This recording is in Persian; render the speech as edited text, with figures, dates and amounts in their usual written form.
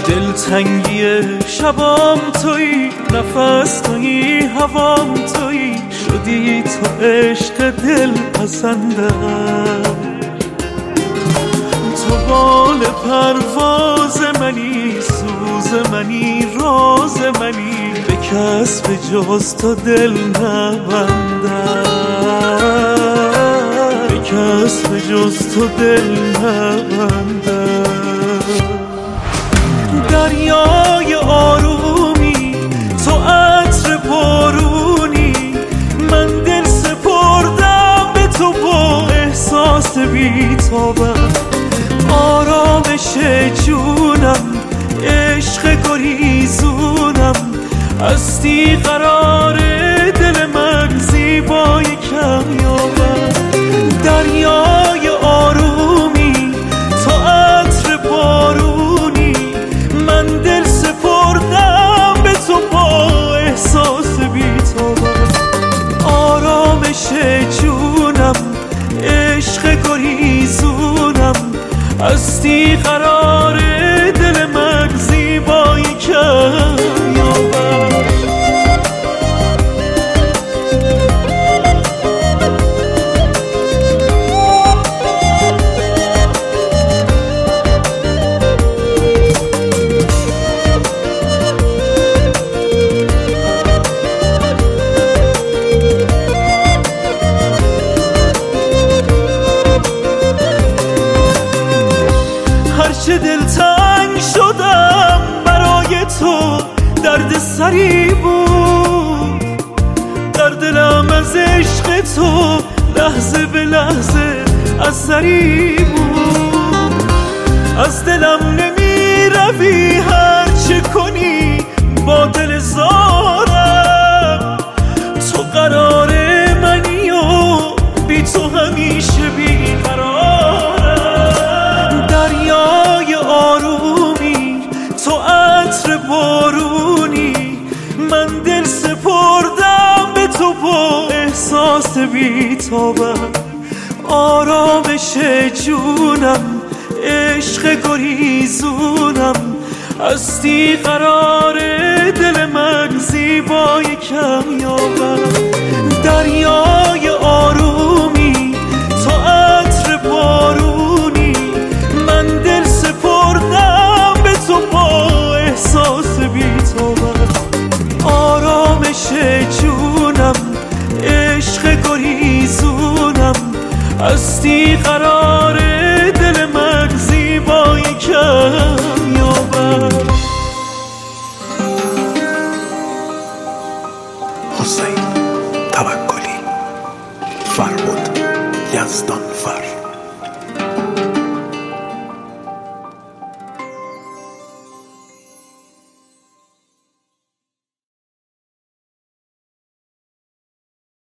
دلتنگی شبام تویی، نفس تویی، هوام تویی، شدی تو عشق دل پسندم. تو بال پرواز منی، سوز منی، راز منی، به کس به جز تو دل نبندم، به کس به جز تو دل نبندم. دریای آرومی، تو عطر بارونی، من دل سپردم به تو با احساس بی‌تابم. آرامش جونم، عشق گریزونم، هستی قرار دل من، زیبای کمیابم. دریای آرومی، تو عطر بارونی، من دل سپردم به تو با احساس بی‌تابم. آرامش جونم، عشق گریزونم، هستی قرار دل من، زیبای کمیابم. هرچه دلتنگ شدم برای تو، درد سری بود در دلم، از عشق تو لحظه به لحظه اثری بود. از دلم نمی روی هرچه کنی با دل زارم، تو قرار منی و بی تو همیشه بیقرارم. دریای آرومی، تو عطر بارونی، من دل سپردم به تو با احساس بی‌تابم. آرامش جونم، عشق گریزونم، هستی قرار دل من، زیبای کمیابم. دریای آرومی، تو عطر بارونی، من دل سپردم به تو با احساس بی‌تابم. آرامش جونم، عشق گریزونم، هستی قرار دل من، زیبای کمیابم. حسین